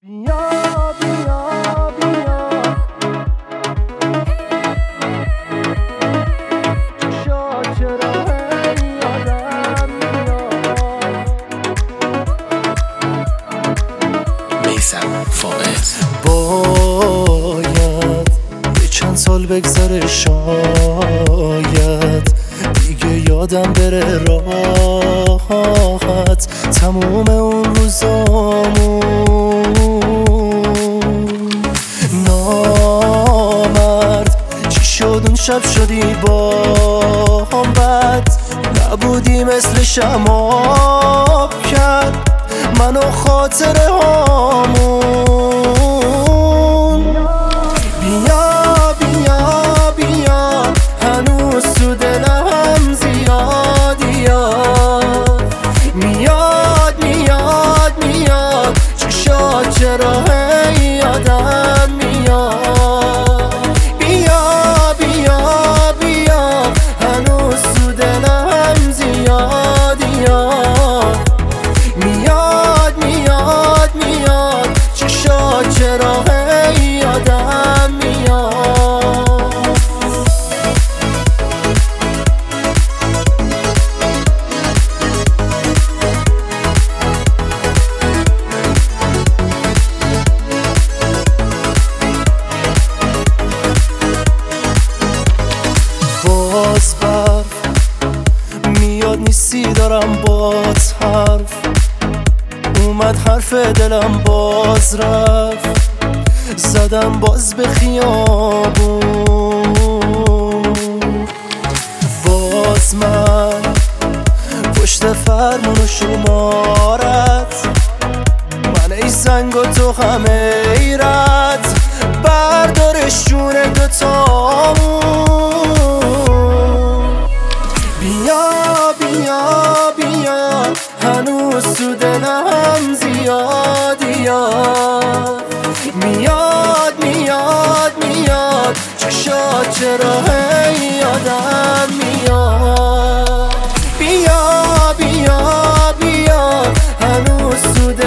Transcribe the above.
بیا بیا بیا چشا چرا هی یادم میاد میثم فائز. باید یه چند سال بگذره شاید دیگه یادم بره راحت تموم اون روزامون. نامرد چی شد اون شب شدی با هم بد نبودی مثل شماب کرد منو خاطره هامون. بیا بیا بیا هنوز تو دلم زیادی میاد میاد میاد چشا چرا هی یادم میاد. بیا بیا بیا هنوز تو دلم زیادی میاد میاد میاد چشا چرا هی یادم میاد. باز برف میاد نیستی دارم باز حرف اومد حرف دلم باز رفت زدم باز به خیابون. باز من پشت فرمون و شمارت من ای سنگ و تو همه ایرت بردارش جون دوتامون. بیا بیا بیا هنوز تو دلم زیادی میاد میاد میاد چشا چرا هی یادم میاد. بیا بیا بیا هنوز تو